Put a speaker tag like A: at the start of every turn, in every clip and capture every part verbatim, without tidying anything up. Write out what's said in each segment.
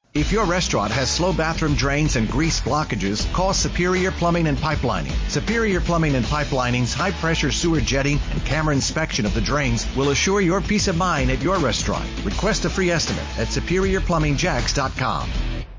A: If your restaurant has slow bathroom drains and grease blockages, call Superior Plumbing and Pipelining. Superior Plumbing and Pipelining's high-pressure sewer jetting and camera inspection of the drains will assure your peace of mind at your restaurant. Request a free estimate at superior plumbing jacks dot com.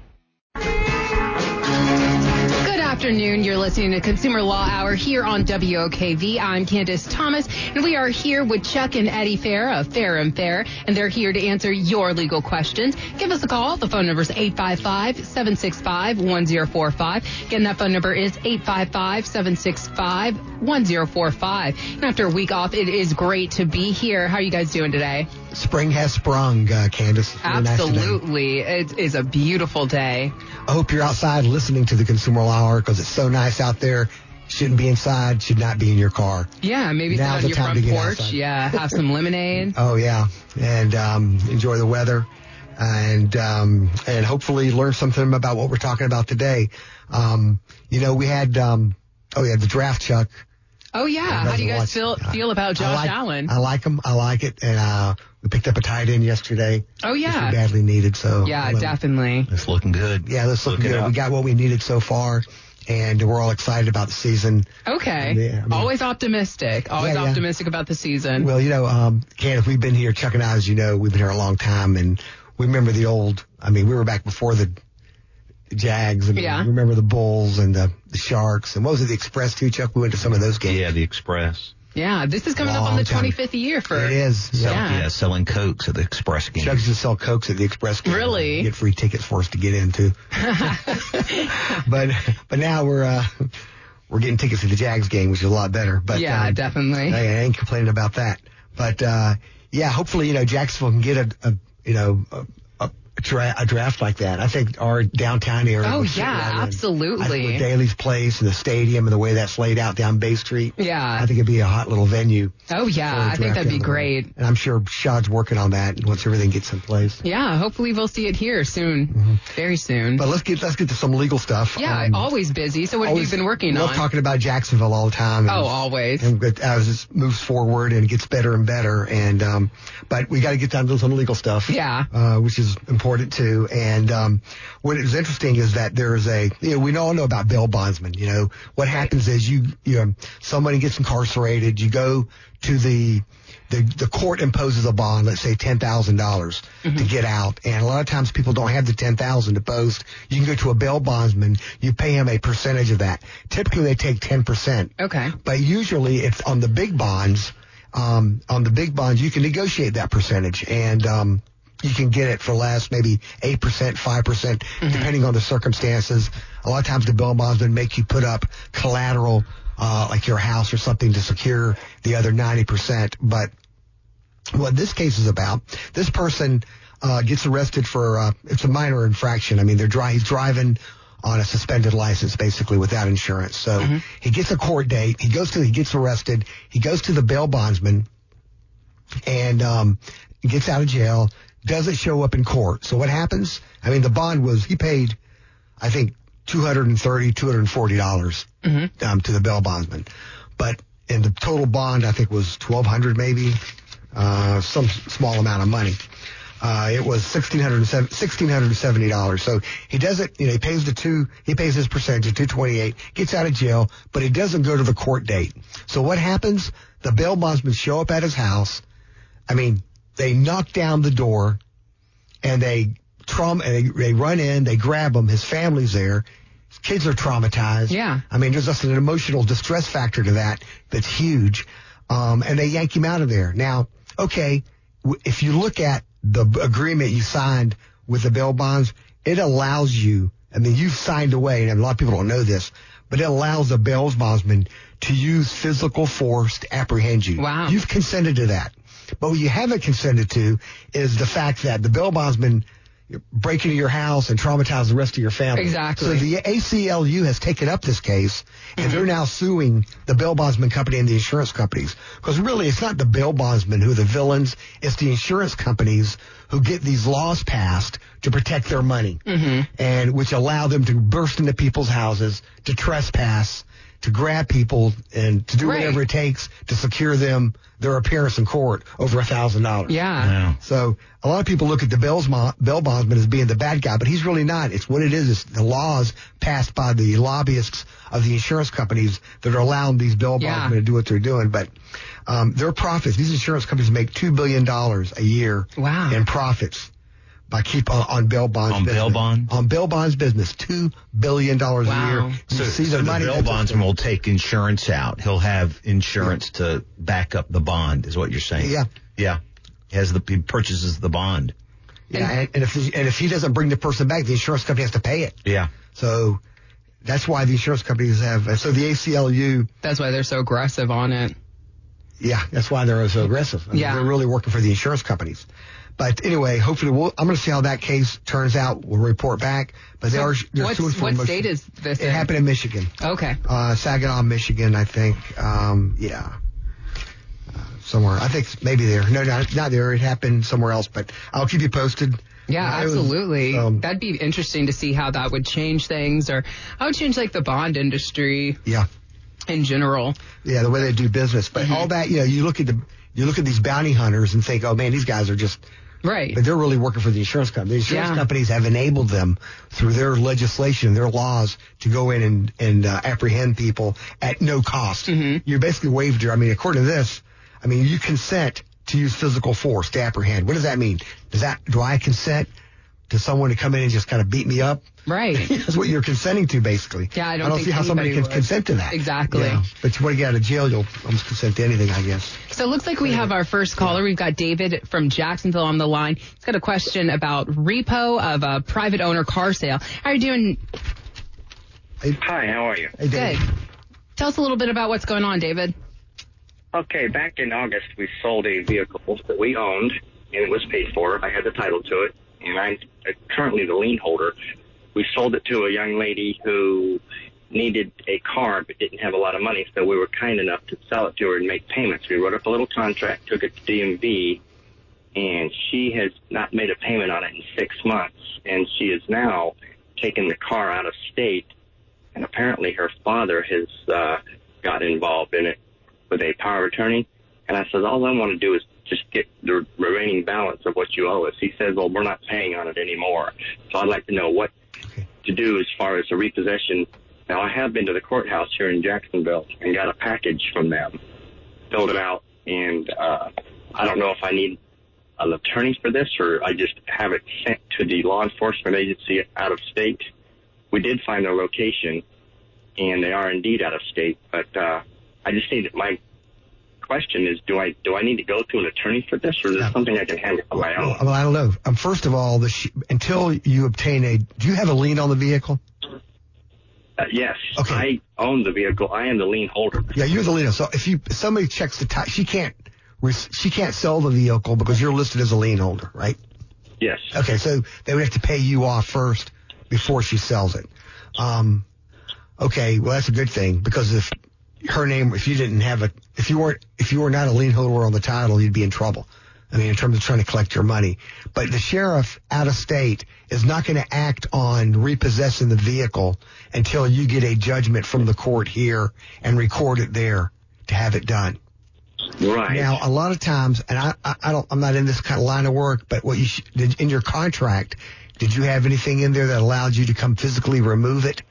B: Good afternoon. You're listening to Consumer Law Hour here on W O K V. I'm Candace Thomas, and we are here with Chuck and Eddie Fair of Fair and Fair, and they're here to answer your legal questions. Give us a call. The phone number is eight five five, seven six five, one zero four five. Again, that phone number is eight five five, seven six five, one zero four five. And after a week off, it is great to be here. How are you guys doing today?
C: Spring has sprung, uh, Candace. Really
B: Absolutely.
C: Nice
B: it is a beautiful day.
C: I hope you're outside listening to the Consumer Law Hour because it's so nice out there. Shouldn't be inside, should not be in your car.
B: Yeah, maybe sit on your front porch. Yeah, have some lemonade.
C: Oh, yeah, and um, enjoy the weather and um, and hopefully learn something about what we're talking about today. Um, you know, we had, um, oh, yeah, the draft, Chuck.
B: Oh, yeah. How do you guys feel feel about Josh
C: I like,
B: Allen?
C: I like him. I like it. And uh, we picked up a tight end yesterday.
B: Oh, yeah.
C: Which we badly needed. So
B: yeah, definitely.
D: It's looking good.
C: Yeah, it's looking good. We got what we needed so far, and we're all excited about the season.
B: Okay.
C: I mean, I mean,
B: Always optimistic. Always
C: yeah, yeah.
B: optimistic about the season.
C: Well, you know, um, Candace, we've been here, Chuck and I, as you know, we've been here a long time, and we remember the old, I mean, we were back before the Jags, and
B: yeah.
C: we remember the Bulls and the, the Sharks, and what was it, the Express too, Chuck? We went to some of those games.
D: Yeah, the Express.
B: Yeah, this is coming
C: Long
B: up on the
C: time.
B: twenty-fifth year for
C: it is.
D: Sell,
B: yeah.
D: yeah, selling Cokes at the Express game.
C: Chuck used to sell Cokes at the Express game.
B: Really?
C: Get free tickets for us to get into. but but now we're uh, we're getting tickets to the Jags game, which is a lot better. But
B: yeah,
C: um,
B: definitely.
C: I, I ain't complaining about that. But uh, yeah, hopefully you know Jacksonville can get a, a you know. A, A, dra- a draft like that. I think our downtown area.
B: Oh, yeah, absolutely.
C: I think with Daly's Place and the stadium and the way that's laid out down Bay Street.
B: Yeah.
C: I think it'd be a hot little venue.
B: Oh, yeah. I think that'd be great.
C: And I'm sure Shad's working on that once everything gets in place.
B: Yeah, hopefully we'll see it here soon. Mm-hmm. Very soon.
C: But let's get let's get to some legal stuff.
B: Yeah, um, always busy. So what
C: always,
B: have you been working
C: love
B: on?
C: talking about Jacksonville all the time.
B: Oh, always.
C: And as it moves forward and it gets better and better. And um, but we got to get down to some legal stuff.
B: Yeah.
C: Uh, which is important too. And um, what is interesting is that there is a, you know, we all know about bail bondsmen. You know, what happens is you, you know, somebody gets incarcerated, you go to the, the, the court imposes a bond, let's say ten thousand dollars mm-hmm. to get out. And a lot of times people don't have the ten thousand dollars to post. You can go to a bail bondsman, you pay him a percentage of that. Typically they take ten percent.
B: Okay.
C: But usually it's on the big bonds, um, on the big bonds, you can negotiate that percentage. And, um, you can get it for less, maybe eight percent, five percent, mm-hmm. depending on the circumstances. A lot of times the bail bondsman make you put up collateral, uh, like your house or something to secure the other ninety percent. But what this case is about, this person, uh, gets arrested for, uh, it's a minor infraction. I mean, they're dry, he's driving on a suspended license, basically, without insurance. So mm-hmm. he gets a court date. He goes to, he gets arrested. He goes to the bail bondsman and, um, gets out of jail. Doesn't show up in court. So what happens? I mean, the bond was, he paid, I think, two hundred thirty dollars, two hundred forty dollars mm-hmm. um, to the bail bondsman. But in the total bond, I think was twelve hundred dollars maybe, uh, some small amount of money. Uh, it was one thousand six hundred seventy dollars. So he doesn't, you know, he pays the two, he pays his percentage of two hundred twenty-eight dollars, gets out of jail, but he doesn't go to the court date. So what happens? The bail bondsmen show up at his house. I mean, they knock down the door and they trauma, they, they run in, they grab him. His family's there. His kids are traumatized.
B: Yeah.
C: I mean, there's just an emotional distress factor to that that's huge. Um, and they yank him out of there. Now, okay, w- if you look at the b- agreement you signed with the bail bonds, it allows you, I mean, you've signed away, and a lot of people don't know this, but it allows the bail bondsman to use physical force to apprehend you.
B: Wow.
C: You've consented to that. But what you haven't consented to is the fact that the bail bondsman break into your house and traumatize the rest of your family.
B: Exactly.
C: So the A C L U has taken up this case, and mm-hmm. they're now suing the bail bondsman company and the insurance companies. Because really, it's not the bail bondsmen who are the villains. It's the insurance companies who get these laws passed to protect their money,
B: Mm-hmm.
C: and which allow them to burst into people's houses, to trespass, to grab people, and to do
B: Right.
C: whatever it takes to secure them their appearance in court over a thousand dollars.
B: Yeah.
D: Yeah.
C: So a lot of people look at the Bell's mo- bail bondsman as being the bad guy, but he's really not. It's what it is. It's the laws passed by the lobbyists of the insurance companies that are allowing these bail
B: Yeah.
C: bondsmen to do what they're doing. But um, their profits, these insurance companies make two billion dollars a year
B: Wow.
C: in profits by keep on, on bail bonds
D: On
C: business.
D: bail bond?
C: On bail bonds business, two billion dollars
B: Wow.
C: a year. You
D: So,
C: see
D: so
C: the
D: the
C: money.
D: bail
C: that's-
D: bondsman will take insurance out. He'll have insurance to back up the bond, is what you're saying.
C: Yeah.
D: Yeah. He has the he purchases the bond.
C: Yeah, and, and if he, and if he doesn't bring the person back, the insurance company has to pay it.
D: Yeah.
C: So that's why the insurance companies have. So the A C L U.
B: That's why they're so aggressive on it.
C: Yeah, that's why they're so aggressive. I mean,
B: Yeah.
C: They're really working for the insurance companies. But anyway, hopefully we'll, I'm going to see how that case turns out. We'll report back. But they
B: So
C: are they're
B: what's-
C: suing for
B: what
C: emotion-
B: state is this
C: It
B: in?
C: happened in Michigan,
B: Okay.
C: uh, Saginaw, Michigan, I think. Um, yeah, uh, somewhere. I think maybe there. No, not not there. It happened somewhere else. But I'll keep you posted.
B: Yeah,
C: Uh, it was,
B: absolutely.
C: um,
B: That'd be interesting to see how that would change things, or how it would change like the bond industry
C: Yeah.
B: in general.
C: Yeah, the way they do business. But
B: Mm-hmm.
C: all that, you know, you look at the you look at these bounty hunters and think, oh man, these guys are just.
B: Right.
C: But they're really working for the insurance company. The insurance
B: Yeah.
C: companies have enabled them through their legislation, their laws, to go in and, and uh, apprehend people at no cost.
B: Mm-hmm.
C: You're basically waived your, I mean, according to this, I mean, you consent to use physical force to apprehend. What does that mean? Does that, do I consent to someone to come in and just kind of beat me up?
B: Right.
C: That's what you're consenting to, basically.
B: Yeah, I don't think
C: see how somebody
B: anybody
C: can
B: would.
C: consent to that.
B: Exactly.
C: Yeah. But when you get out of jail, you'll almost consent to anything, I guess.
B: So it looks like we have our first caller. We've got David from Jacksonville on the line. He's got a question about repo of a private owner car sale. How are you doing?
E: Hi, how are you?
C: Hey, Dave.
B: Good. Tell us a little bit about what's going on, David.
E: Okay, back in August, we sold a vehicle that we owned, and it was paid for. I had the title to it, and I'm currently the lien holder. We sold it to a young lady who needed a car but didn't have a lot of money, so we were kind enough to sell it to her and make payments. We wrote up a little contract, took it to D M V, and she has not made a payment on it in six months, and she is now taking the car out of state, and apparently her father has uh, got involved in it with a power of attorney. And I said, all I want to do is just get the remaining balance of what you owe us. He says, well, we're not paying on it anymore. So I'd like to know what to do as far as a repossession. Now, I have been to the courthouse here in Jacksonville and got a package from them, filled it out, and uh, I don't know if I need an attorney for this or I just have it sent to the law enforcement agency out of state. We did find their location, and they are indeed out of state, but uh, I just need my question is, do I do I need to go to an attorney for this, or is this
C: Yeah.
E: something I can handle on my
C: Well,
E: own?
C: well, I don't know. Um, first of all, the sh- until you obtain a, do you have a lien on the vehicle?
E: Uh, yes,
C: Okay.
E: I own the vehicle. I am the lien holder.
C: Yeah, you're the lien. So if you if somebody checks the title, she can't re- she can't sell the vehicle because you're listed as a lien holder, right?
E: Yes.
C: Okay, so they would have to pay you off first before she sells it. Um, okay, well that's a good thing because if her name, if you didn't have a, if you weren't, if you were not a lien holder on the title, you'd be in trouble. I mean, in terms of trying to collect your money. But the sheriff out of state is not going to act on repossessing the vehicle until you get a judgment from the court here and record it there to have it done.
E: Right.
C: Now, a lot of times, and I, I, I don't, I'm not in this kind of line of work, but what you sh- did in your contract, did you have anything in there that allowed you to come physically remove it?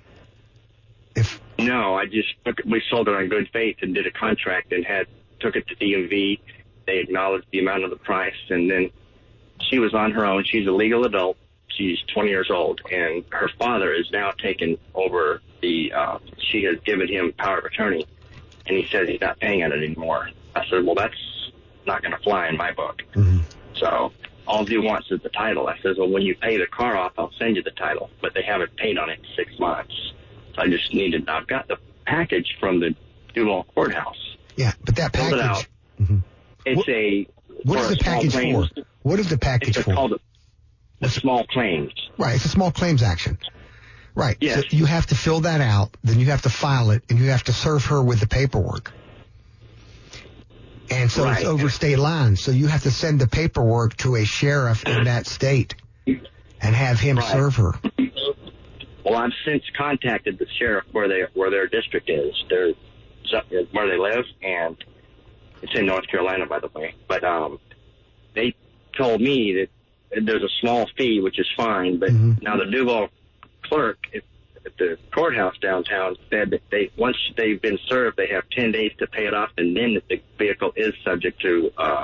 C: If
E: No, I just took it, we sold it on good faith and did a contract and had took it to D M V. They acknowledged the amount of the price, and then she was on her own. She's a legal adult. She's twenty years old, and her father is now taken over the. Uh, she has given him power of attorney, and he says he's not paying on it anymore. I said, well, that's not going to fly in my book.
C: mm-hmm.
E: So all he wants is the title. I says, well, when you pay the car off, I'll send you the title, but they haven't paid on it in six months. So I just needed. I've got the package from the Duval courthouse.
C: yeah, but that
E: Filled it
C: package,
E: out.
C: Mhm.
E: It's
C: What-
E: a.
C: what
E: for
C: is
E: a
C: the
E: small
C: package
E: claims-
C: for? What is the package
E: It's
C: for?
E: called the, the small claims.
C: Right, it's a small claims action. Right.
E: Yes.
C: So you have to fill that out, then you have to file it, and you have to serve her with the paperwork. And so
E: Right.
C: it's over state lines. So you have to send the paperwork to a sheriff in that state and have him
E: Right.
C: serve her.
E: Well, I've since contacted the sheriff where they where their district is, their where they live, and it's in North Carolina, by the way. But um, they told me that there's a small fee, which is fine. But
C: Mm-hmm.
E: now the Duval clerk at, at the courthouse downtown said that they once they've been served, they have ten days to pay it off, and then the vehicle is subject to uh,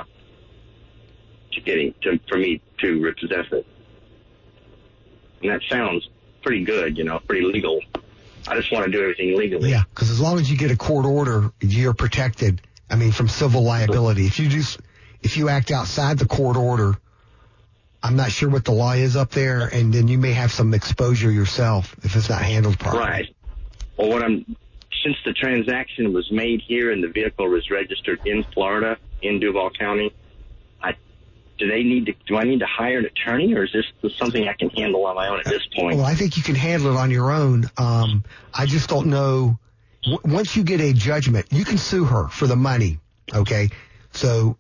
E: to getting to for me to repossess it. And that sounds pretty good, you know, pretty legal. I just want to do everything legally.
C: Yeah, because as long as you get a court order, you're protected. I mean, from civil liability. If you just if you act outside the court order, I'm not sure what the law is up there, and then you may have some exposure yourself if it's not handled properly.
E: Right. Well, what I'm since the transaction was made here and the vehicle was registered in Florida in Duval County, I do they need to do I need to hire an attorney, or is this something I can handle on my own at this point?
C: Well, I think you can handle it on your own. Um, I just don't know. W- once you get a judgment, you can sue her for the money. Okay, so.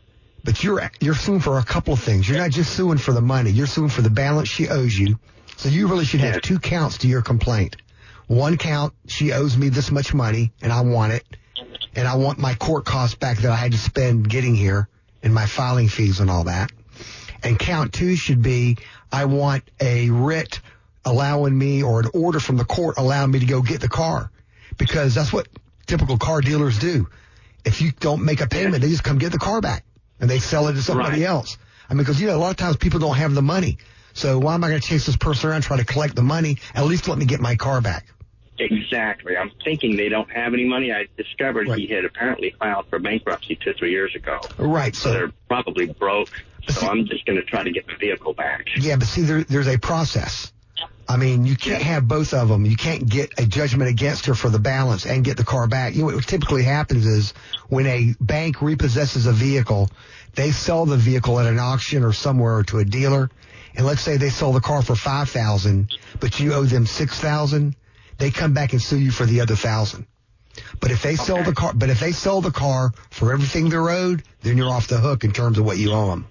C: But you're you're suing for a couple of things. You're not just suing for the money. You're suing for the balance she owes you. So you really should have
E: Yeah.
C: two counts to your complaint. One count, she owes me this much money, and I want it. And I want my court costs back that I had to spend getting here and my filing fees and all that. And count two should be, I want a writ allowing me or an order from the court allowing me to go get the car. Because that's what typical car dealers do. If you don't make a payment, they just come get the car back. And they sell it to somebody
E: Right.
C: else. I mean, because, you know, a lot of times people don't have the money. So why am I going to chase this person around and try to collect the money? At least let me get my car back.
E: Exactly. I'm thinking they don't have any money. I discovered
C: Right.
E: he had apparently filed for bankruptcy two, three years ago.
C: Right.
E: So
C: So,
E: they're probably broke. So I'm just going to try to get the vehicle back.
C: yeah, but see, there, there's a process. I mean, you can't have both of them. You can't get a judgment against her for the balance and get the car back. You know, what typically happens is when a bank repossesses a vehicle, they sell the vehicle at an auction or somewhere or to a dealer. And let's say they sell the car for five thousand dollars, but you owe them six thousand dollars. They come back and sue you for the other thousand. But if they sell
E: Okay.
C: the car, but if they sell the car for everything they're owed, then you're off the hook in terms of what you owe them.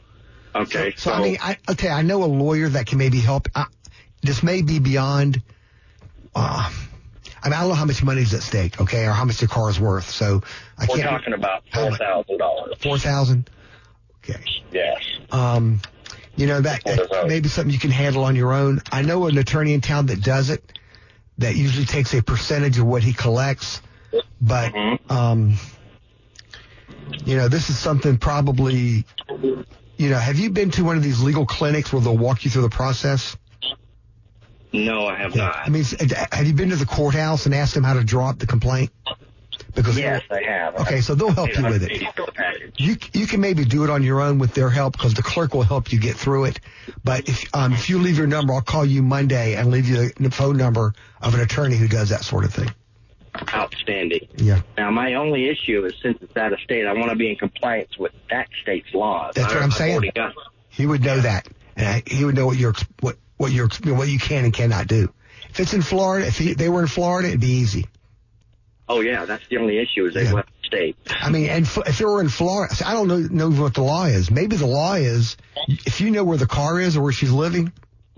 E: Okay.
C: So, I mean, I, okay, I know a lawyer that can maybe help. I, this may be beyond, uh, I mean, I don't know how much money's at stake, okay, or how much the car is worth. So I
E: we're
C: can't.
E: talking about
C: How
E: four
C: much?
E: thousand dollars.
C: Four thousand. Okay.
E: Yes.
C: Um, you know that,
E: What is
C: that
E: that?
C: may be something you can handle on your own. I know an attorney in town that does it. That usually takes a percentage of what he collects, but
E: Mhm.
C: um, you know, this is something probably. You know, have you been to one of these legal clinics where they'll walk you through the process?
E: No, I have
C: Yeah.
E: not.
C: I mean, have you been to the courthouse and asked them how to draw up the complaint? Because
E: Yes, I have.
C: Okay, so they'll help you with it. You you can maybe do it on your own with their help because the clerk will help you get through it. But if um if you leave your number, I'll call you Monday and leave you the phone number of an attorney who does that sort of thing.
E: Outstanding.
C: Yeah,
E: Now, my only issue is since it's out of state, I want to be in compliance with that state's laws.
C: That's what
E: I-
C: I'm
E: I've
C: saying.
E: already got-
C: he would know that, and I, he would know what you're what what you're what you can and cannot do. If it's in Florida, if he, they were in Florida, it'd be easy.
E: Oh, yeah, that's the only issue is they
C: Yeah.
E: left the state.
C: I mean, and f- if it were in Florida, I don't know know what the law is. Maybe the law is if you know where the car is or where she's living,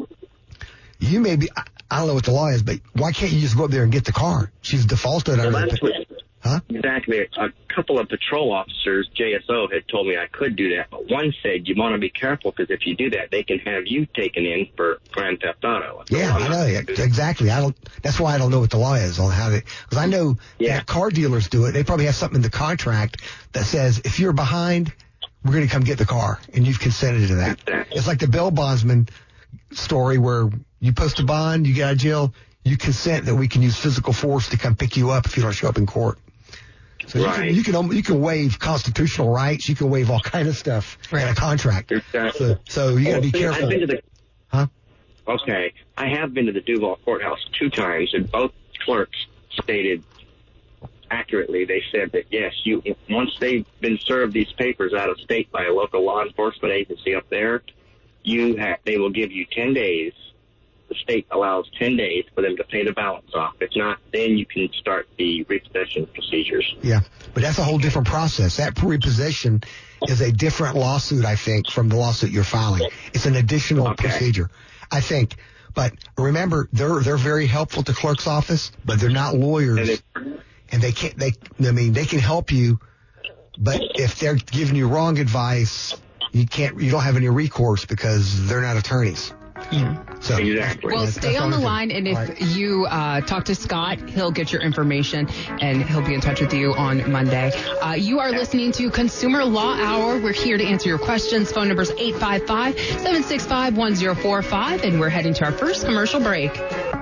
C: you may be. I, I don't know what the law is, but why can't you just go up there and get the car? She's defaulted
E: Well,
C: under
E: that's
C: the.
E: what,
C: Huh?
E: exactly. A couple of patrol officers, J S O, had told me I could do that, but one said you want to be careful because if you do that, they can have you taken in for Grand Theft Auto. So
C: Yeah,
E: I'm
C: I
E: not
C: know
E: gonna do that.
C: exactly. I don't. That's why I don't know what the law is on how to. Because I know
E: Yeah.
C: that car dealers do it. They probably have something in the contract that says if you're behind, we're going to come get the car, and you've consented to that.
E: Exactly.
C: It's like the bail bondsman story where you post a bond, you get out of jail, you consent that we can use physical force to come pick you up if you don't show up in court. So
E: Right.
C: you can you can you can waive constitutional rights. You can waive all kind of stuff in a contract.
E: Exactly.
C: So, so you got to be
E: Well, see,
C: careful.
E: I've been to the,
C: Huh?
E: okay, I have been to the Duval courthouse two times, and both clerks stated accurately. They said that yes, you once they've been served these papers out of state by a local law enforcement agency up there, you have they will give you ten days to state allows ten days for them to pay the balance off. If not, then you can start the repossession procedures.
C: Yeah, but that's a whole different process. That repossession is a different lawsuit, I think, from the lawsuit you're filing. It's an additional
E: Okay.
C: procedure, I think. But remember, they're they're very helpful to clerk's office, but they're not lawyers,
E: And it,
C: and they can't. They, I mean, they can help you, but if they're giving you wrong advice, you can't. You don't have any recourse because they're not attorneys.
B: Yeah.
C: So
E: Exactly.
B: Well,
C: that's-
B: stay
C: that's
B: on the
C: all I
B: line,
C: do.
B: and if
C: All right.
B: you uh, talk to Scott, he'll get your information, and he'll be in touch with you on Monday. Uh, you are listening to Consumer Law Hour. We're here to answer your questions. Phone number is eight five five, seven six five, one zero four five, and we're heading to our first commercial break.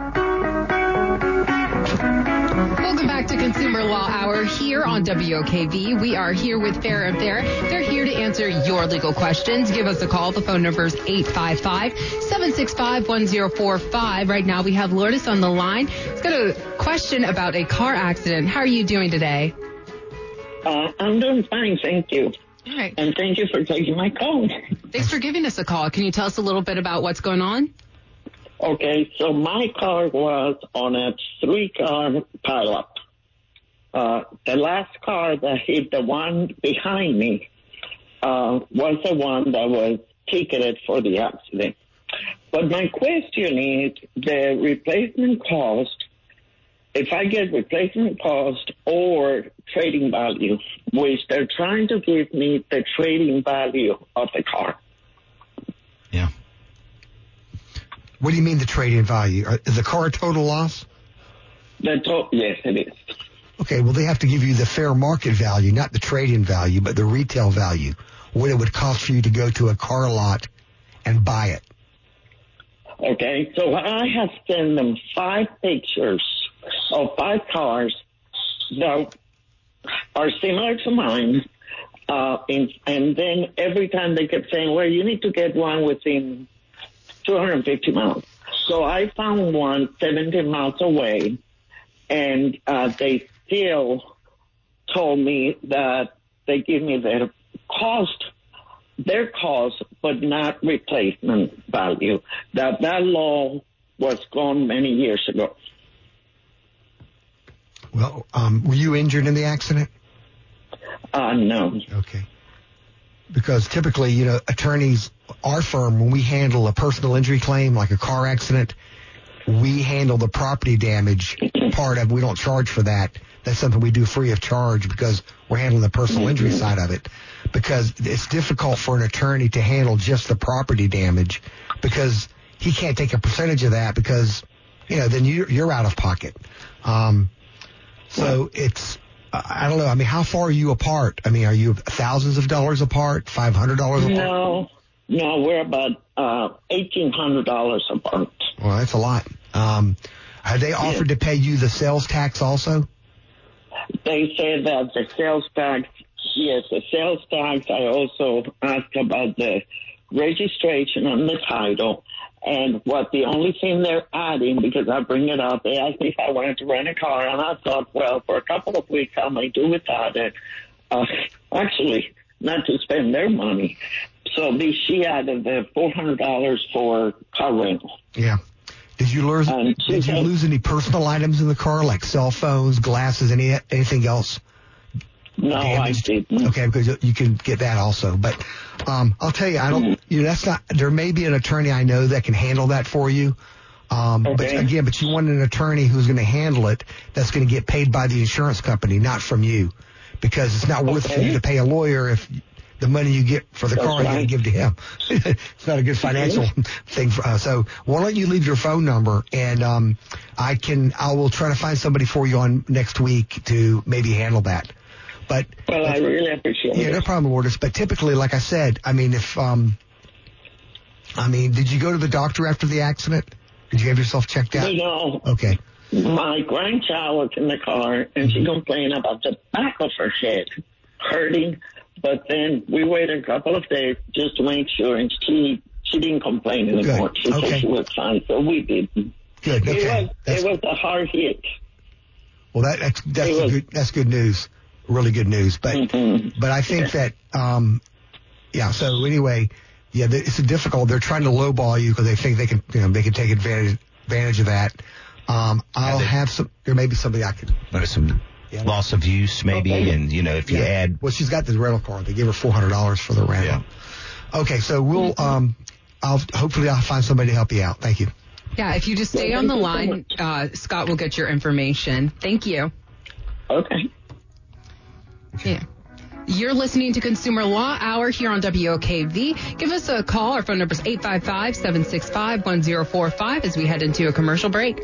B: Welcome back to Consumer Law Hour here on W O K V. We are here with Fair and Fair. They're here to answer your legal questions. Give us a call. The phone number is eight five five, seven six five, one zero four five. Right now we have Lourdes on the line. He's got a question about a car accident. How are you doing today?
F: Uh, I'm doing fine, thank you.
B: All right.
F: And thank you for taking my call.
B: Thanks for giving us a call. Can you tell us a little bit about what's going on?
F: Okay, so my car was on a three-car pileup. Uh, the last car that hit the one behind me uh, was the one that was ticketed for the accident. But my question is the replacement cost, if I get replacement cost or trading value, which they're trying to give me the trading value of the car.
D: Yeah.
C: What do you mean the trade-in value? Are- Is the car a total loss?
F: The to- yes, it is.
C: Okay, well, they have to give you the fair market value, not the trade-in value, but the retail value, what it would cost for you to go to a car lot and buy it.
F: Okay, so I have sent them five pictures of five cars that are similar to mine. Uh, in, and then every time they kept saying, well, you need to get one within two hundred fifty miles. So I found one seventy miles away, and uh, they still told me that they give me their cost, their cost, but not replacement value. That that law was gone many years ago.
C: Well, um, were you injured in the accident?
F: Uh, no.
C: Okay. Because typically, you know, attorneys, our firm, when we handle a personal injury claim like a car accident, we handle the property damage part of it. We don't charge for that. That's something we do free of charge because we're handling the personal injury side of it. Because it's difficult for an attorney to handle just the property damage because he can't take a percentage of that because, you know, then you're, you're out of pocket. Um, so it's, I don't know. I mean, how far are you apart? I mean, are you thousands of dollars apart, five hundred dollars apart?
F: No, no, we're about uh, eighteen hundred dollars apart.
C: Well, that's a lot. Um, have they offered to pay you the sales tax also?
F: They said that the sales tax, yes, the sales tax. I also asked about the registration and the title. And what the only thing they're adding, because I bring it up, they asked me if I wanted to rent a car, and I thought, well, for a couple of weeks I might do without it. Uh, actually, not to spend their money. So the, she added the four hundred dollars for car rental.
C: Yeah. Did you lose?
F: Um,
C: did you lose any personal items in the car, like cell phones, glasses, any anything else?
F: No,
C: damaged?
F: I didn't.
C: Okay, because you can get that also. But um, I'll tell you, I don't. You know, that's not. There may be an attorney I know that can handle that for you. Um, But
F: Okay.
C: again, but you want an attorney who's going to handle it. That's going to get paid by the insurance company, not from you, because it's not worth it for
F: Okay.
C: you to pay a lawyer if the money you get for the
F: That's
C: car you got to
F: right.
C: give to him. It's not a good financial thing for us. So why don't you leave your phone number and um, I can I will try to find somebody for you on next week to maybe handle that. But
F: Well, I really appreciate
C: yeah,
F: it.
C: no problem, Lourdes. But typically, like I said, I mean, if um, I mean, did you go to the doctor after the accident? Did you have yourself checked out?
F: You know,
C: Okay.
F: my grandchild was in the car, and she complained about the back of her head hurting. But then we waited a couple of days just to make sure, and she she didn't complain anymore.
C: Good.
F: She
C: Okay.
F: said she was fine, so we didn't.
C: Good.
F: It
C: Okay.
F: was
C: That's,
F: it was a hard hit.
C: well, that, that's that's
F: it was-
C: good. That's good news. Really good news. But
F: Mhm.
C: but I think that um, yeah. So anyway, yeah, th- it's difficult. They're trying to lowball you because they think they can you know they can take advantage advantage of that. Um, I'll
D: they,
C: have some. There may be somebody I could.
D: There's some yeah. loss of use, maybe, okay. and you know, if you
C: yeah.
D: add.
C: Well, she's got the rental car. They gave her four hundred dollars for the rental. Yeah. Okay, so we'll. Um, I'll hopefully I'll find somebody to help you out. Thank you.
B: Yeah, if you just stay on the line, uh, Scott will get your information. Thank you.
F: Okay.
B: Yeah. You're listening to Consumer Law Hour here on W O K V. Give us a call. Our phone number is eight five five, seven six five, one zero four five as we head into a commercial break.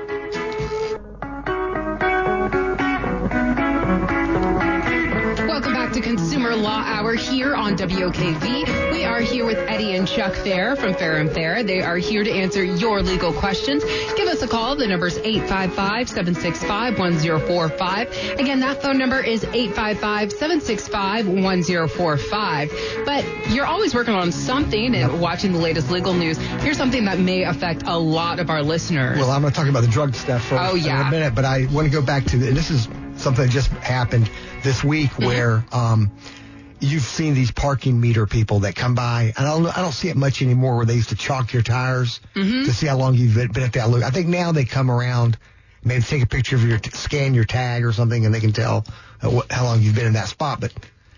B: Welcome back to Consumer Law Hour here on W O K V. We are here with Eddie and Chuck Fair from Fair and Fair. They are here to answer your legal questions. Give us a call. The number is eight five five, seven six five, one zero four five. Again, that phone number is eight five five, seven six five, one zero four five. But you're always working on something and watching the latest legal news. Here's something that may affect a lot of our listeners.
C: Well, I'm going to talk about the drug stuff for
B: oh, yeah.
C: a minute, but I want to go back to, and this is something that just happened this week mm-hmm. where um, you've seen these parking meter people that come by. I don't, I don't see it much anymore where they used to chalk your tires mm-hmm. to see how long you've been at that loop. I think now they come around, maybe take a picture of your, scan your tag or something, and they can tell uh, what, how long you've been in that spot. But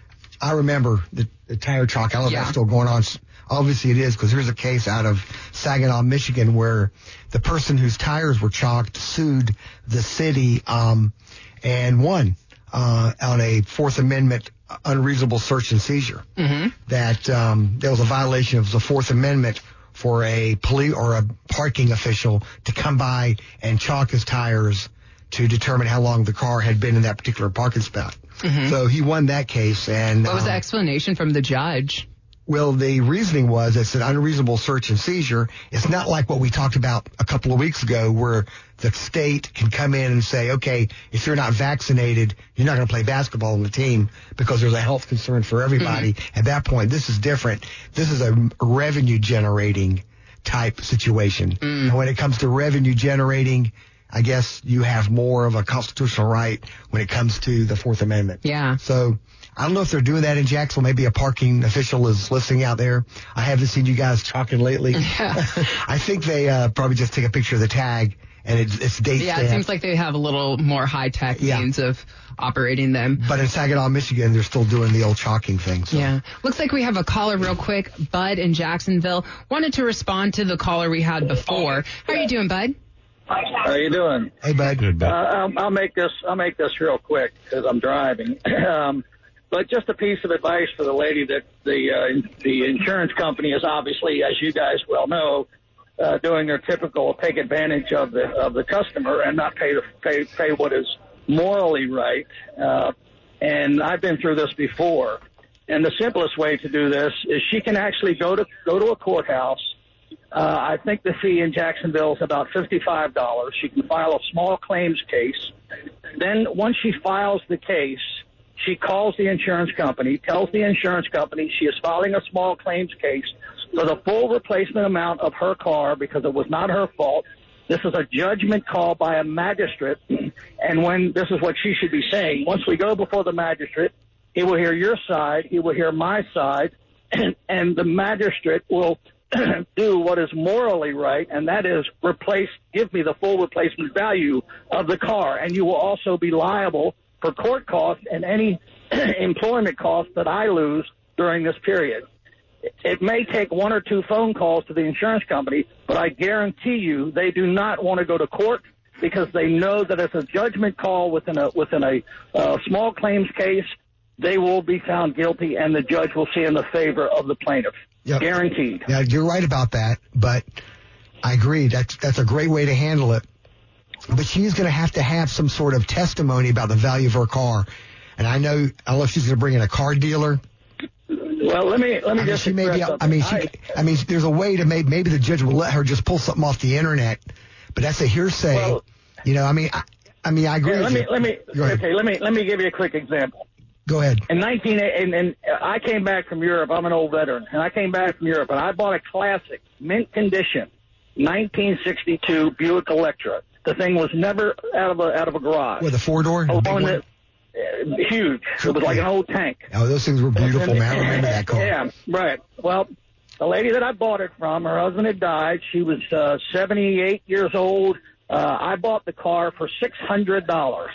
C: I remember the, the tire chalk. I don't know yeah. if that's still going on. Obviously it is, because there's a case out of Saginaw, Michigan, where the person whose tires were chalked sued the city um, and won. Uh, on a Fourth Amendment unreasonable search and seizure. Mm-hmm. That um, there was a violation of the Fourth Amendment for a police or a parking official to come by and chalk his tires to determine how long the car had been in that particular parking spot. Mm-hmm. So he won that case. And
B: what was
C: um,
B: the explanation from the judge?
C: Well, the reasoning was it's an unreasonable search and seizure. It's not like what we talked about a couple of weeks ago where the state can come in and say, okay, if you're not vaccinated, you're not going to play basketball on the team because there's a health concern for everybody. Mm-hmm. At that point, this is different. This is a revenue generating type situation. Mm. And when it comes to revenue generating, I guess you have more of a constitutional right when it comes to the Fourth Amendment.
B: Yeah.
C: So I don't know if they're doing that in Jacksonville. Maybe a parking official is listening out there. I haven't seen you guys talking lately. Yeah. I think they uh, probably just take a picture of the tag and it's, it's date
B: Yeah,
C: stamped.
B: It seems like they have a little more high-tech yeah. means of operating them.
C: But in Saginaw, Michigan, they're still doing the old chalking thing. So.
B: Yeah. Looks like we have a caller real quick. Bud in Jacksonville wanted to respond to the caller we had before. How are you doing, Bud?
G: How you doing?
C: Hey, Bud. Good,
G: Bud. Uh, I'll, I'll make this. I'll make this real quick because I'm driving. um, but just a piece of advice for the lady that the uh, the insurance company is obviously, as you guys well know, uh, doing their typical take advantage of the of the customer and not pay pay pay what is morally right. Uh, and I've been through this before. And the simplest way to do this is she can actually go to go to a courthouse. Uh, I think the fee in Jacksonville is about fifty-five dollars. She can file a small claims case. Then once she files the case, she calls the insurance company, tells the insurance company she is filing a small claims case for the full replacement amount of her car because it was not her fault. This is a judgment call by a magistrate. And when this is what she should be saying, once we go before the magistrate, he will hear your side, he will hear my side, and, and the magistrate will do what is morally right, and that is replace, give me the full replacement value of the car. And you will also be liable for court costs and any employment costs that I lose during this period. It may take one or two phone calls to the insurance company, but I guarantee you they do not want to go to court because they know that it's a judgment call within a within a uh, small claims case. They will be found guilty, and the judge will see in the favor of the plaintiff. Yep. Guaranteed.
C: Yeah, you're right about that, but I agree. That's, that's a great way to handle it. But she's going to have to have some sort of testimony about the value of her car. And I know, I don't know if she's going to bring in a car dealer.
G: Well, let me, let me
C: I
G: just
C: mean, she may be, I mean, she, I, I mean, there's a way to maybe, maybe the judge will let her just pull something off the internet, but that's a hearsay. Well, you know, I mean, I, I mean, I agree
G: yeah,
C: with
G: let
C: you.
G: me, let me, okay, let me, let me give you a quick example.
C: Go ahead.
G: In nineteen, and, and I came back from Europe. I'm an old veteran, and I came back from Europe, and I bought a classic, mint condition, nineteen sixty-two Buick Electra. The thing was never out of a out of a garage.
C: With a four door,
G: oh, that, uh, huge. It was like an old tank.
C: Oh, those things were beautiful, and, man. I remember that car.
G: Yeah, right. Well, the lady that I bought it from, her husband had died. She was uh, seventy-eight years old. Uh, I bought the car for six hundred dollars.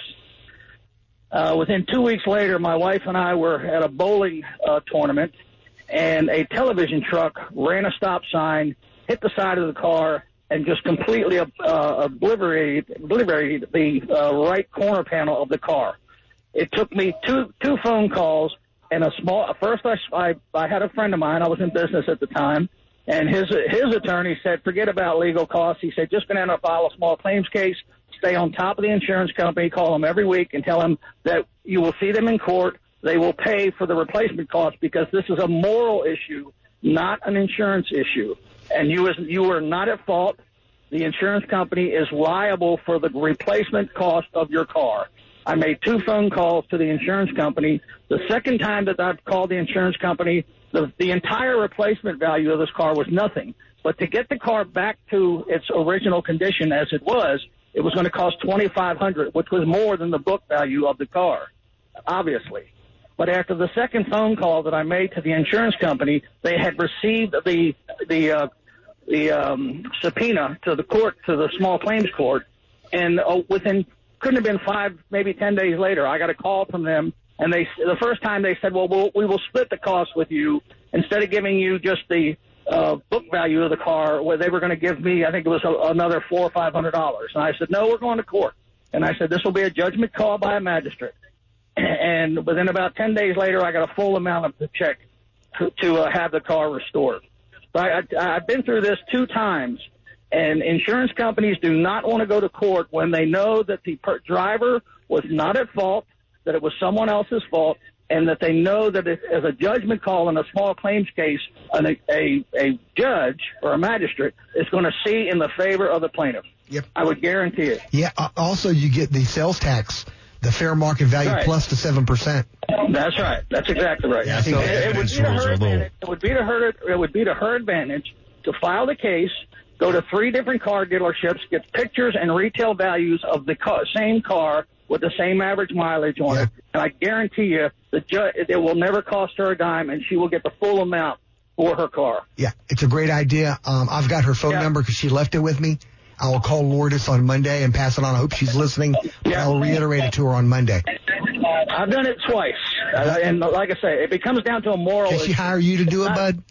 G: Uh, within two weeks later, my wife and I were at a bowling uh, tournament, and a television truck ran a stop sign, hit the side of the car, and just completely uh, obliterated, obliterated the uh, right corner panel of the car. It took me two two phone calls and a small. First, I, I I had a friend of mine. I was in business at the time, and his his attorney said, "Forget about legal costs." He said, "Just go down and file a small claims case. Stay on top of the insurance company. Call them every week and tell them that you will see them in court. They will pay for the replacement cost because this is a moral issue, not an insurance issue. And you, as, you are not at fault. The insurance company is liable for the replacement cost of your car." I made two phone calls to the insurance company. The second time that I've called the insurance company, the, the entire replacement value of this car was nothing. But to get the car back to its original condition as it was, it was going to cost twenty-five hundred dollars, which was more than the book value of the car, obviously. But after the second phone call that I made to the insurance company, they had received the the uh, the um, subpoena to the court, to the small claims court, and uh, within couldn't have been five, maybe ten days later, I got a call from them, and they the first time they said, "Well, we'll we will split the cost with you instead of giving you just the uh, book value of the car, where they were going to give me, I think it was a, another four or five hundred dollars." And I said, "No, we're going to court." And I said, "This will be a judgment call by a magistrate." And within about ten days later, I got a full amount of the check to, to uh, have the car restored. So I, I, I've been through this two times, and insurance companies do not want to go to court when they know that the per- driver was not at fault, that it was someone else's fault, and that they know that it, as a judgment call in a small claims case, an, a, a judge or a magistrate is going to see in the favor of the plaintiff.
C: Yep.
G: I would guarantee it.
C: Yeah. Uh, also, you get the sales tax, the fair market value
G: right.
C: plus the seven percent.
G: That's right. That's exactly right.
D: Yeah, I think
G: so
D: the
G: it, it would
D: evidence
G: be to
D: rules
G: her
D: are a little-
G: advantage. It would be to her. It would be to her advantage to file the case, go to three different car dealerships, get pictures and retail values of the car, same car with the same average mileage on
C: Yeah.
G: it, and I guarantee you, the ju- it will never cost her a dime, and she will get the full amount for her car.
C: Yeah, it's a great idea. Um, I've got her phone
G: Yeah.
C: number because she left it with me. I will call Lourdes on Monday and pass it on. I hope she's listening.
G: Yeah.
C: I'll reiterate it to her on Monday.
G: I've done it twice, uh, and like I say, it becomes down to a moral
C: Can she
G: issue.
C: hire you to do it, bud?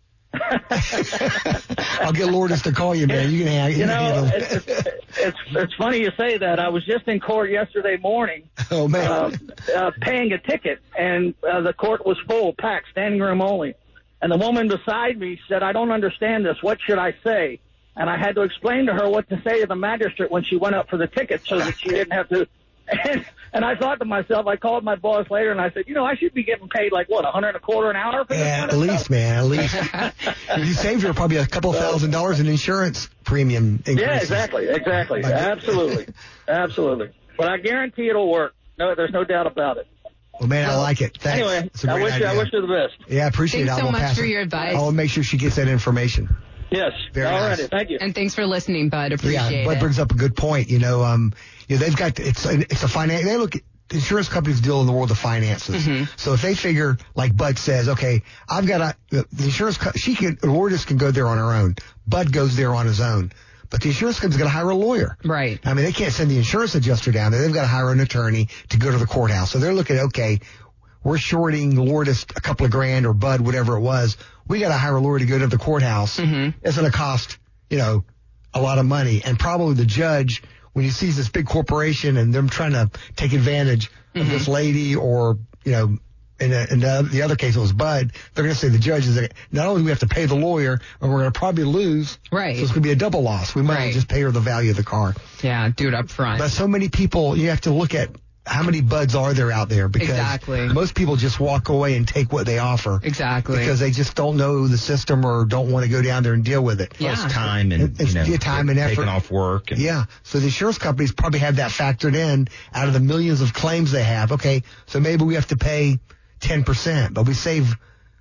C: I'll get Lourdes to call you, man. You can hang.
G: You know, it's, it's it's funny you say that. I was just in court yesterday morning,
C: Oh man.
G: uh, uh, paying a ticket, and uh, the court was full, packed, standing room only. And the woman beside me said, "I don't understand this. What should I say?" And I had to explain to her what to say to the magistrate when she went up for the ticket, so that she didn't have to. And, and I thought to myself, I called my boss later, and I said, "You know, I should be getting paid like what, a hundred and a quarter an hour for this
C: Yeah,
G: kind
C: at
G: of
C: least,
G: stuff?"
C: man, at least. You saved her probably a couple thousand dollars in insurance premium increases.
G: Yeah, exactly, exactly, absolutely, absolutely. But I guarantee it'll work. No, there's no doubt about it.
C: Well, man, I like it. Thanks.
G: Anyway,
C: It's a
G: I
C: great
G: wish
C: idea.
G: I wish her the best.
C: Yeah, I appreciate
B: Thanks
C: it.
B: so
C: I'll
B: much
C: pass
B: for
C: it.
B: your advice.
C: I'll make sure she gets that information.
G: Yes,
C: Very
G: all
C: nice.
G: righty, thank you.
B: And thanks for listening, Bud. Appreciate
C: yeah, Bud
B: it.
C: brings up a good point. You know, um, you know, they've got it's a, it's a finance. They look at insurance companies deal in the world of finances.
B: Mm-hmm.
C: So if they figure, like Bud says, okay, I've got a the insurance. Co- she can Lourdes can go there on her own. Bud goes there on his own. But the insurance company's got to hire a lawyer.
B: Right.
C: I mean, they can't send the insurance adjuster down there. They've got to hire an attorney to go to the courthouse. So they're looking at, okay, we're shorting Lourdes a couple of grand or Bud, whatever it was. We got to hire a lawyer to go to the courthouse.
B: Mm-hmm.
C: It's going to cost, you know, a lot of money. And probably the judge, when he sees this big corporation and them trying to take advantage
B: Mm-hmm.
C: of this lady or, you know, in, a, in the, the other case it was Bud, they're going to say the judge is, not only do we have to pay the lawyer, and we're going to probably lose.
B: Right.
C: So it's going to be a double loss. We might as well
B: Right.
C: just pay her the value of the car.
B: Yeah, do it up front.
C: But so many people, you have to look at how many Buds are there out there, because
B: Exactly.
C: most people just walk away and take what they offer.
B: Exactly.
C: Because they just don't know the system or don't want to go down there and deal with it.
B: Yeah.
D: Plus time and,
C: It's
D: you know,
C: your time and effort.
D: taking off work. And,
C: Yeah. So the insurance companies probably have that factored in out of the millions of claims they have. Okay. So maybe we have to pay ten percent, but we save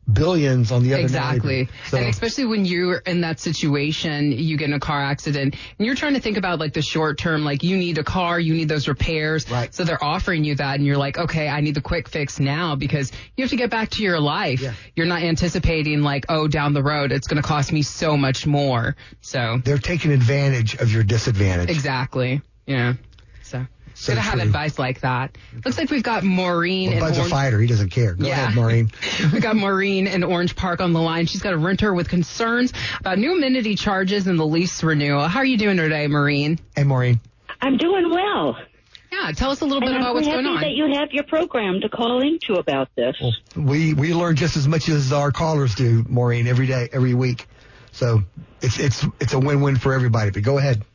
C: billions on the other
B: Exactly.
C: So,
B: and especially when you're in that situation, you get in a car accident and you're trying to think about like the short term, like you need a car, you need those repairs.
C: Right.
B: So they're offering you that and you're like, okay, I need the quick fix now because you have to get back to your life.
C: Yeah.
B: You're not anticipating like, oh, down the road, it's going to cost me so much more. So
C: they're taking advantage of your disadvantage.
B: exactly. Yeah. So.
C: So
B: Gotta have
C: true.
B: advice like that. Looks like we've got Maureen
C: Well,
B: in
C: Bud's
B: Orange.
C: a fighter. He doesn't care. Go
B: Yeah.
C: ahead, Maureen.
B: We got Maureen in Orange Park on the line. She's got a renter with concerns about new amenity charges and the lease renewal. How are you doing today, Maureen?
C: Hey, Maureen.
H: I'm doing well.
B: Yeah, tell us a little
H: And
B: bit
H: I'm
B: about what's
H: happy
B: going on.
H: that you have your program to call into about this.
C: Well, we we learn just as much as our callers do, Maureen, every day, every week. So it's it's it's a win-win for everybody. But go ahead.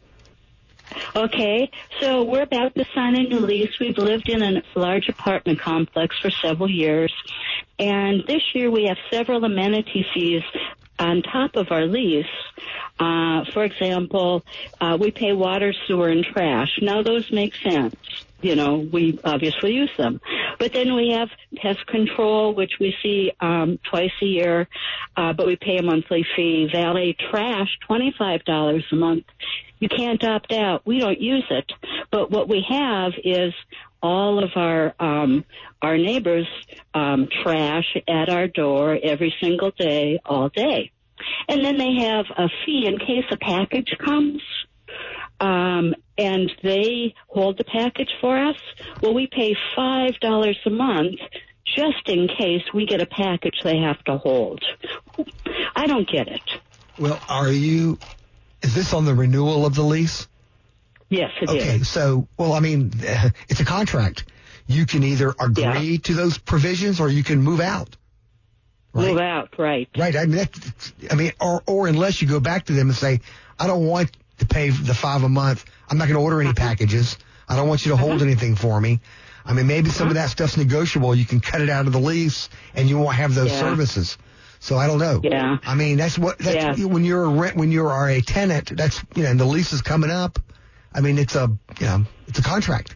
H: Okay, so we're about to sign a new lease. We've lived in a large apartment complex for several years, and this year we have several amenity fees on top of our lease. Uh, for example, uh, we pay water, sewer, and trash. Now, those make sense. You know, we obviously use them. But then we have pest control, which we see um, twice a year, uh, but we pay a monthly fee. Valet trash, twenty-five dollars a month. You can't opt out. We don't use it. But what we have is all of our um, our neighbors' um, trash at our door every single day, all day. And then they have a fee in case a package comes. Um, and they hold the package for us. Well, we pay five dollars a month just in case we get a package they have to hold. I don't get it.
C: Well, are you, is this on the renewal of the lease?
H: Yes, it is.
C: Okay, so, well, I mean, it's a contract. You can either agree
H: Yeah.
C: to those provisions or you can move out. Right?
H: Move out, right.
C: Right. I mean, that, I mean, or, or unless you go back to them and say, I don't want to pay the five a month. I'm not going to order any packages. I don't want you to hold
H: Uh-huh.
C: anything for me. I mean, maybe some of that stuff's negotiable. You can cut it out of the lease and you won't have those
H: Yeah.
C: services. So I don't know.
H: Yeah.
C: I mean, that's what, that's
H: Yeah.
C: when you're a rent, when you are a tenant, that's, you know, and the lease is coming up. I mean, it's a, you know, it's a contract.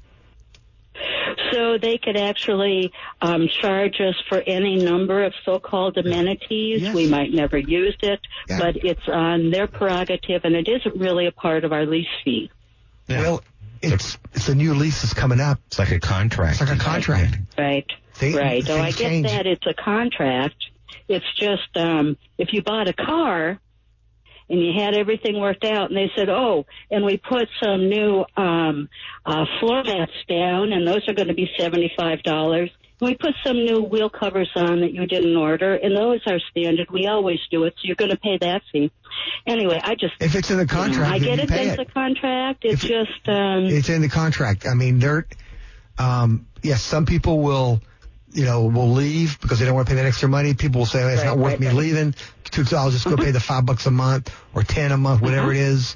H: So they could actually um, charge us for any number of so-called amenities.
C: Yes.
H: We might never use it,
C: Yeah.
H: but it's on their prerogative, and it isn't really a part of our lease fee.
D: Yeah.
C: Well, it's, it's a new lease that's coming up.
D: It's like a contract.
C: It's like a contract.
H: Right.
C: They-
H: right. Oh, I
C: things
H: get
C: change.
H: that it's a contract. It's just um, if you bought a car and you had everything worked out, and they said, oh, and we put some new um, uh, floor mats down, and those are going to be seventy-five dollars. And we put some new wheel covers on that you didn't order, and those are standard. We always do it, so you're going to pay that fee. Anyway, I just...
C: If it's in the contract,
H: I
C: then
H: get
C: you
H: it
C: pay
H: it's
C: it.
H: a contract. It's
C: If it-
H: just... Um,
C: It's in the contract. I mean, they're, um, yes, some people will, you know, will leave because they don't want to pay that extra money. People will say, hey, it's
H: Right,
C: not worth
H: right,
C: me
H: right.
C: leaving. So I'll just go pay the five bucks a month or ten a month, whatever it is,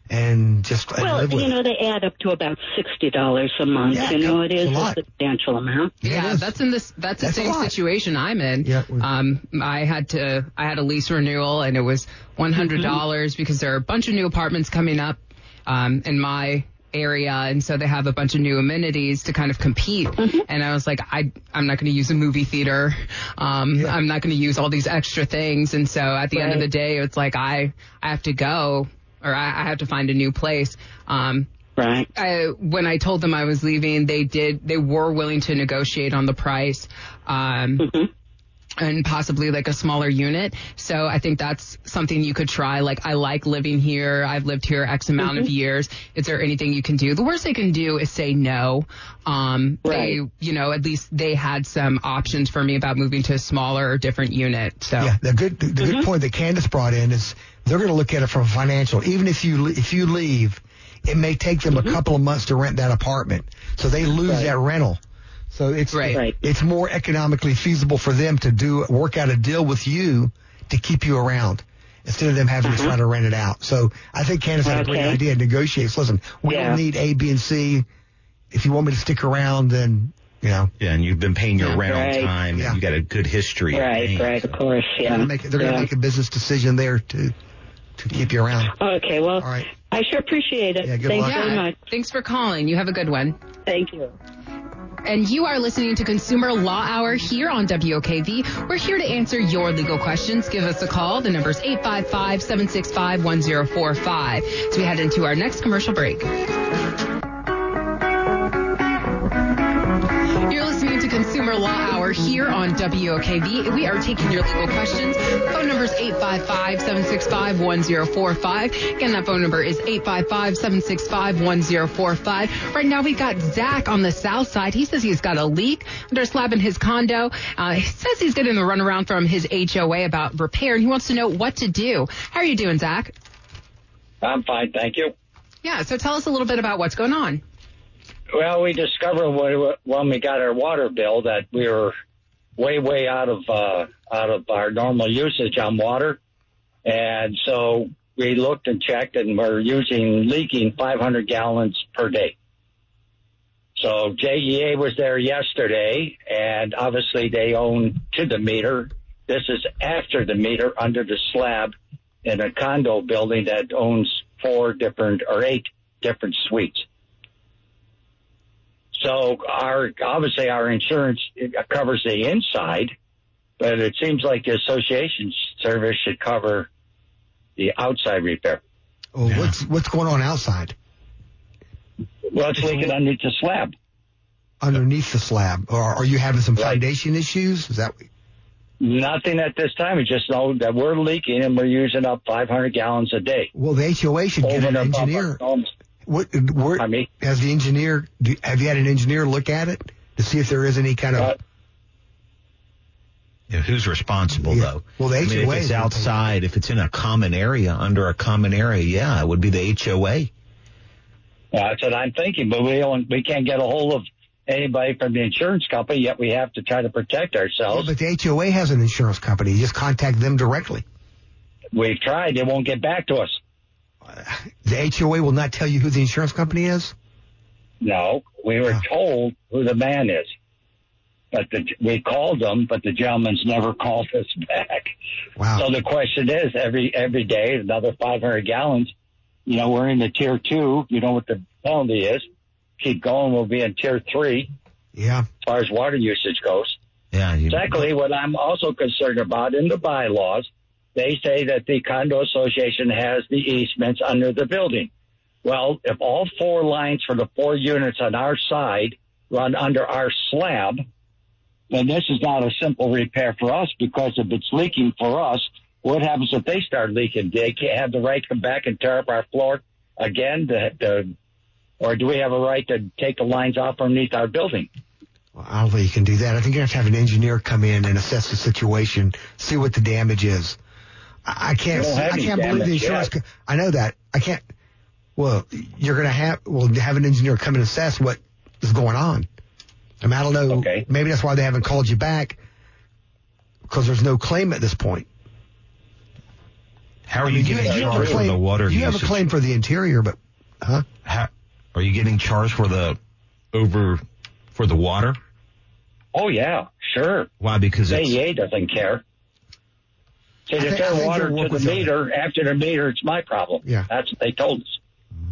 C: and just and
H: well,
C: live with
H: you
C: it.
H: know, they add up to about sixty dollars a month.
C: Yeah,
H: you know, it
C: it's
H: is
C: a
H: a,
C: lot.
H: substantial amount.
C: Yeah, it
B: Yeah,
C: is.
B: that's in this. That's the
C: That's a
B: same
C: lot.
B: situation I'm in.
C: Yeah, we-
B: Um, I had to. I had a lease renewal, and it was one hundred dollars because there are a bunch of new apartments coming up um, in my area, and so they have a bunch of new amenities to kind of compete. And I was like, I, I'm not going to use a movie theater. Um,
C: Yeah.
B: I'm not going to use all these extra things. And so at the end of
H: Right.
B: the day, it's like I, I have to go, or I, I have to find a new place. Um,
H: Right.
B: I, when I told them I was leaving, they did, they were willing to negotiate on the price, um,
H: Mm-hmm.
B: and possibly like a smaller unit. So I think that's something you could try. Like, I like living here. I've lived here X amount
H: Mm-hmm.
B: of years. Is there anything you can do? The worst they can do is say no. Um,
H: Right.
B: they, you know, at least they had some options for me about moving to a smaller or different unit. So
C: Yeah, the good the, the
H: Mm-hmm.
C: good point that Candace brought in is they're going to look at it from financial. Even if you le- if you leave, it may take them
H: Mm-hmm.
C: a couple of months to rent that apartment, so they lose
H: Right.
C: that rental. So it's
B: Right.
H: Right.
C: it's more economically feasible for them to do work out a deal with you to keep you around instead of them having to try to rent it out. So I think Candace had a great
H: Uh-huh. Okay.
C: idea. Negotiates. Listen, we
H: Yeah.
C: don't need A, B, and C. If you want me to stick around, then you know.
D: Yeah, and you've been paying your
B: Yeah.
D: rent on
H: Right.
D: time,
C: Yeah.
D: and you got a good history. of
H: Right,
D: paying.
H: right, of course,
C: They're
H: yeah.
C: gonna make, they're
H: yeah.
C: going to make a business decision there to to keep you around.
H: Okay, well,
C: All right.
H: I sure appreciate it.
C: Yeah, good
H: Thanks
C: luck.
H: very
B: yeah,
H: much.
B: thanks for calling. You have a good one.
H: Thank you.
B: And you are listening to Consumer Law Hour here on W O K V. We're here to answer your legal questions. Give us a call. The number is eight five five, seven six five, one zero four five. So we head into our next commercial break. You're listening to Consumer Law Hour here on W O K V. We are taking your legal questions. Phone number is eight five five, seven six five, one zero four five. Again, that phone number is eight five five, seven six five, one zero four five. Right now, we've got Zach on the south side. He says he's got a leak under a slab in his condo. Uh, he says he's getting the runaround from his H O A about repair, and he wants to know what to do. How are you doing, Zach?
I: I'm fine, thank you.
B: Yeah, so tell us a little bit about what's going on.
I: Well, we discovered when we got our water bill that we were way, way out of uh, out of our normal usage on water, and so we looked and checked, and we're using leaking five hundred gallons per day. So J E A was there yesterday, and obviously they own to the meter. This is after the meter under the slab in a condo building that owns four different or eight different suites. So our obviously our insurance covers the inside, but it seems like the association service should cover the outside repair.
C: Oh, yeah. what's what's going on outside?
I: Well, it's leaking underneath the slab.
C: Underneath the slab, or are you having some
I: right.
C: foundation issues? Is that
I: nothing at this time? We just know that we're leaking and we're using up five hundred gallons a day.
C: Well, the H O A should get an engineer. What, where, has the engineer, do, have you had an engineer look at it to see if there is any kind of... Uh,
D: yeah, who's responsible,
C: yeah.
D: though?
C: Well, the
D: I
C: H O A...
D: mean, if it's outside, if it's in a common area, under a common area, yeah, it would be the H O A.
I: Well, that's what I'm thinking, but we don't, we can't get a hold of anybody from the insurance company, yet we have to try to protect ourselves.
C: Yeah, but the H O A has an insurance company. You just contact them directly.
I: We've tried. They won't get back to us.
C: The H O A will not tell you who the insurance company is?
I: No, we were
C: oh.
I: told who the man is. But the, we called them, but the gentleman's never called us back.
C: Wow.
I: So the question is, every every day, another five hundred gallons. You know, we're in the tier two. You know what the penalty is. Keep going, we'll be in tier three.
C: Yeah.
I: As far as water usage goes.
D: Yeah. You,
I: Secondly, what I'm also concerned about in the bylaws, they say that the condo association has the easements under the building. Well, if all four lines for the four units on our side run under our slab, then this is not a simple repair for us, because if it's leaking for us, what happens if they start leaking? They can't have the right to come back and tear up our floor again, to, to, or do we have a right to take the lines off underneath our building?
C: Well, I don't think you can do that. I think you have to have an engineer come in and assess the situation, see what the damage is. I can't. See, I can't believe the insurance. Co- I know that. I can't. Well, you're going to have. Well, have an engineer come and assess what is going on. I mean, I don't know.
I: Okay.
C: Maybe that's why they haven't called you back, because there's no claim at this point.
D: How are you getting you charged for the water
C: You
D: usage?
C: have a claim for the interior, but huh?
D: How, are you getting charged for the over for the water?
I: Oh yeah, sure.
D: Why? Because
I: J E A doesn't care. See, if their water to the meter, them. after the meter, it's my problem.
C: Yeah.
I: That's what they told us.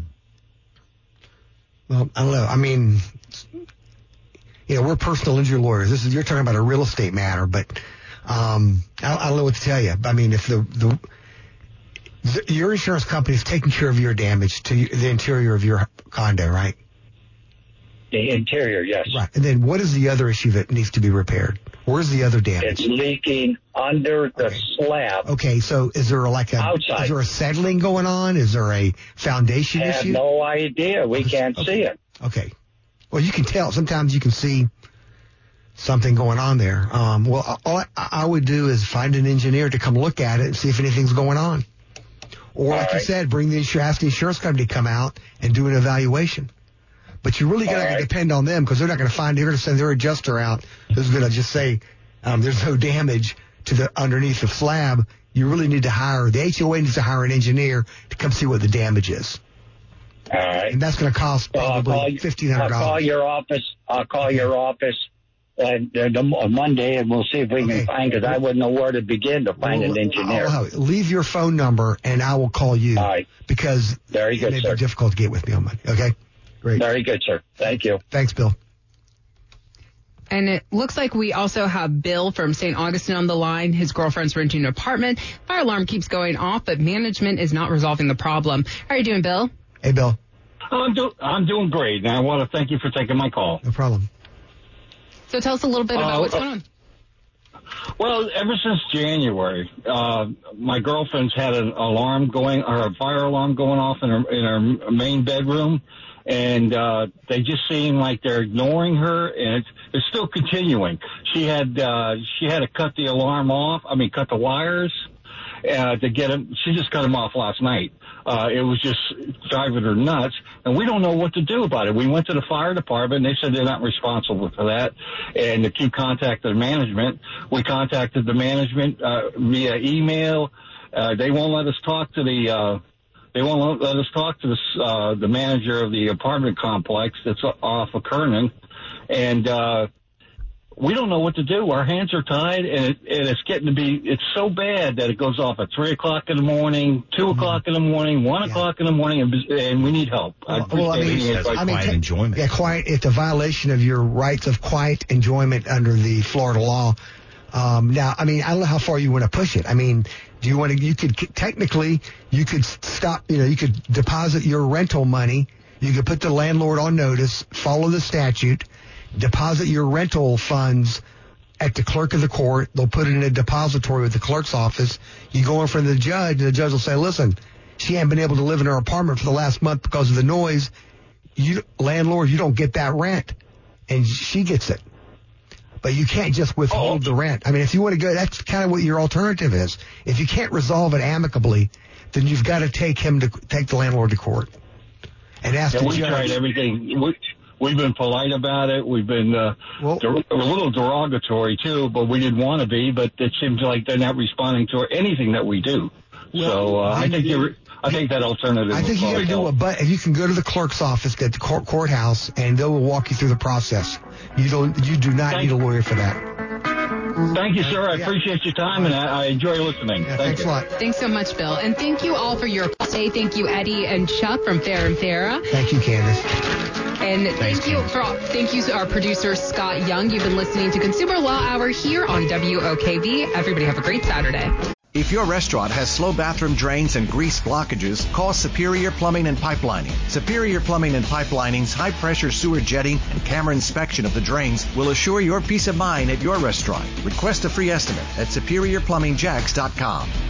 C: Well, I don't know. I mean, you know, we're personal injury lawyers. This is, you're talking about a real estate matter, but um, I, I don't know what to tell you. I mean, if the, the, the your insurance company is taking care of your damage to the interior of your condo, right?
I: The interior, yes.
C: Right. And then what is the other issue that needs to be repaired? Where's the other damage?
I: It's leaking under the
C: okay.
I: slab.
C: Okay, so is there like a
I: outside.
C: Is there a settling going on? Is there a foundation
I: I have
C: issue?
I: no idea. We can't
C: okay.
I: see it.
C: Okay. Well, you can tell. Sometimes you can see something going on there. Um, well, all I, I would do is find an engineer to come look at it and see if anything's going on. Or, all like right. you said, bring the insurance, ask the insurance company to come out and do an evaluation. But you really got to right. depend on them, because they're not going to find, they're going to send their adjuster out who's going to just say, um, there's no damage to the underneath the slab. You really need to hire, the H O A needs to hire an engineer to come see what the damage is.
I: All right.
C: And that's going to cost probably fifteen hundred dollars.
I: I'll call your office. I'll call okay. your office and, uh, Monday, and we'll see if we okay. can find, because I wouldn't know where to begin to find well, an engineer.
C: I'll, I'll leave your phone number, and I will call you.
I: All right.
C: Because
I: Very good,
C: it may
I: sir.
C: be difficult to get with me on Monday. Okay? Great.
I: Very good, sir. Thank you.
C: Thanks, Bill.
B: And it looks like we also have Bill from Saint Augustine on the line. His girlfriend's renting an apartment. Fire alarm keeps going off, but management is not resolving the problem. How are you doing, Bill?
C: Hey, Bill.
J: I'm, do- I'm doing great, and I want to thank you for taking my call.
C: No problem.
B: So tell us a little bit about
J: uh,
B: what's going on.
J: Well, ever since January, uh, my girlfriend's had an alarm going, or a fire alarm going off in her, in her main bedroom. And uh, they just seem like they're ignoring her, and it's, it's still continuing. She had uh, she had to cut the alarm off. I mean, cut the wires uh, to get him. She just cut him off last night. Uh, it was just driving her nuts, and we don't know what to do about it. We went to the fire department, and they said they're not responsible for that, and to keep contacting management. We contacted the management uh, via email. Uh, they won't let us talk to the. Uh, They won't let us talk to the, uh, the manager of the apartment complex that's off of Kernan, and uh, we don't know what to do. Our hands are tied, and, it, and it's getting to be, it's so bad that it goes off at three o'clock in the morning, two mm-hmm. o'clock in the morning, one yeah. o'clock in the morning, and, and we need help.
C: Well, I, well, I mean,
D: that's
C: I mean,
D: quiet
C: t-
D: enjoyment.
C: Yeah, quiet. It's a violation of your rights of quiet enjoyment under the Florida law. Um, now, I mean, I don't know how far you want to push it. I mean, do you want to, you could, technically, you could stop, you know, you could deposit your rental money. You could put the landlord on notice, follow the statute, deposit your rental funds at the clerk of the court. They'll put it in a depository with the clerk's office. You go in front of the judge, and the judge will say, listen, she hasn't been able to live in her apartment for the last month because of the noise. You, landlord, you don't get that rent. And she gets it. But you can't just withhold oh. the rent. I mean, if you want to go, that's kind of what your alternative is. If you can't resolve it amicably, then you've got to take him to take the landlord to court and ask
J: yeah,
C: the
J: we
C: judge.
J: Tried everything. We, we've been polite about it. We've been uh,
C: well,
J: der- a little derogatory too, but we didn't want to be. But it seems like they're not responding to anything that we do. Well, so uh, I think you're. I think that alternative.
C: I think you got to do a but. You can go to the clerk's office at the court, courthouse, and they will walk you through the process. You don't. You do not
J: Thank
C: need a lawyer for that.
J: Thank you, sir. I yeah. appreciate your time, and I, I enjoy listening.
C: Yeah,
J: Thank
C: thanks
J: you.
C: a lot.
B: Thanks so much, Bill, and thank you all for your stay. Thank you, Eddie and Chuck from Fair and Farah.
C: Thank you, Candace.
B: And thank you for thank you to our producer Scott Young. You've been listening to Consumer Law Hour here on W O K V. Everybody have a great Saturday.
A: If your restaurant has slow bathroom drains and grease blockages, call Superior Plumbing and Pipelining. Superior Plumbing and Pipelining's high-pressure sewer jetting and camera inspection of the drains will assure your peace of mind at your restaurant. Request a free estimate at superior plumbing jacks dot com.